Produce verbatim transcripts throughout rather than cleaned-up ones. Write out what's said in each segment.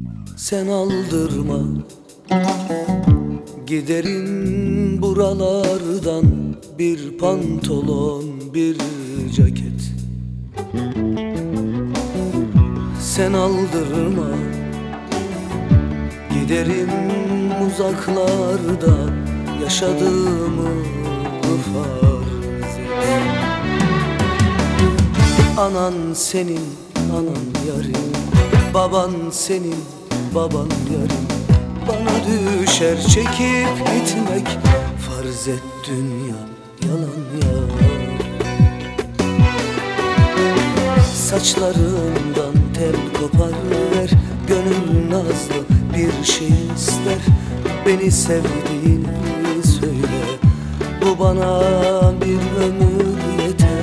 Sen aldırma, giderin buralardan bir pantolon, bir ceket. Sen aldırma, giderim uzaklarda, yaşadığımı farz et. Anan senin, anan yarim, baban senin, baban yarim. Bana düşer çekip gitmek, farz et dünya yalan ya. Saçlarından tel kopar ver, gönül nazlı bir şey ister. Beni sevdiğini söyle, bu bana bir ömür yeter.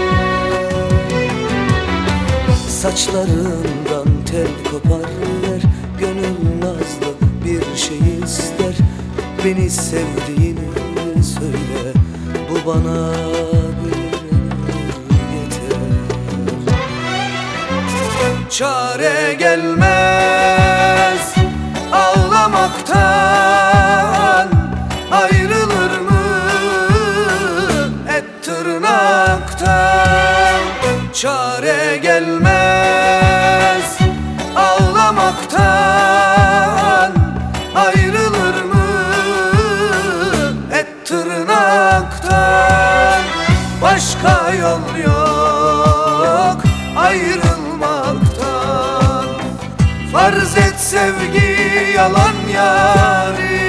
Saçlarından tel kopar ver, gönül nazlı bir şey ister. Beni sevdiğini söyle, bu bana bir ömür yeter. Çare gelmez ağlamaktan, ayrılır mı et tırnaktan? Çare gelmez ağlamaktan, ayrılır mı et tırnaktan? Başka yol yok ayrılmaktan, farz et sevgi yalan yarim.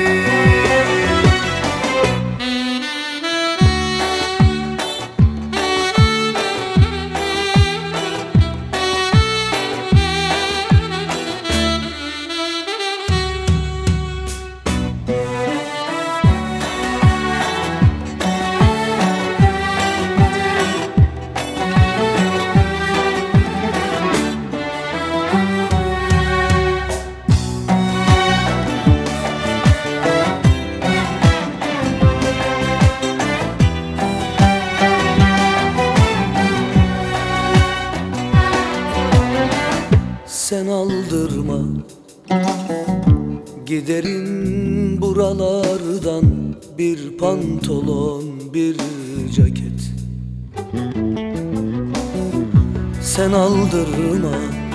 Sen aldırma, giderin buralardan bir pantolon, bir ceket. Sen aldırma,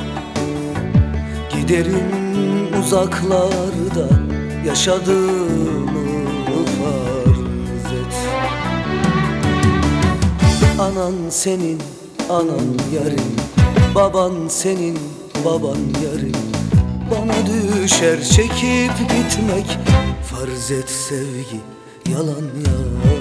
giderin uzaklarda, yaşadığımı farz et. Anan senin, anan yarim, baban senin, baban yarim. Bana düşer çekip gitmek, farz et sevgi yalan yarim.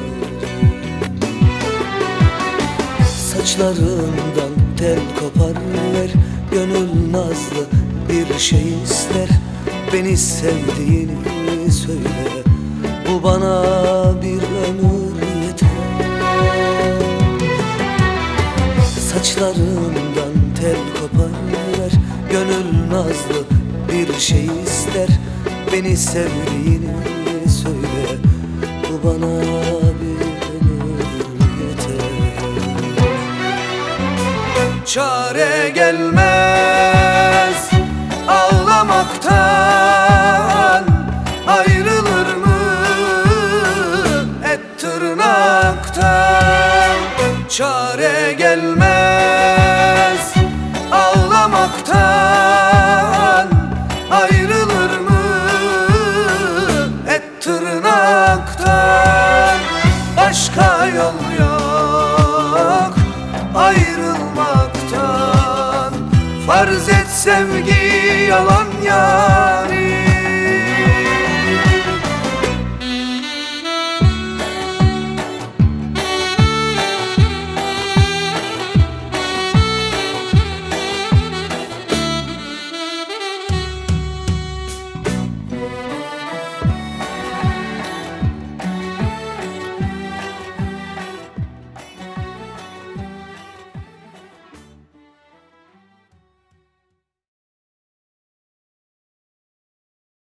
Saçlarından tel kopar ver, gönül nazlı bir şey ister. Beni sevdiğini söyle, bu bana bir ömür yeter. Saçlarından tel kopar ver, gönül nazlı bir şey ister. Beni sevdiğini söyle, bu bana bir ömür yeter. Çare gelmez ağlamaktan, ayrılır mı et tırnaktan? Çare gelmez ağlamaktan, ayrılır mı et tırnaktan? Başka yol yok ayrılmaktan, farz et sevgi yalan yarim.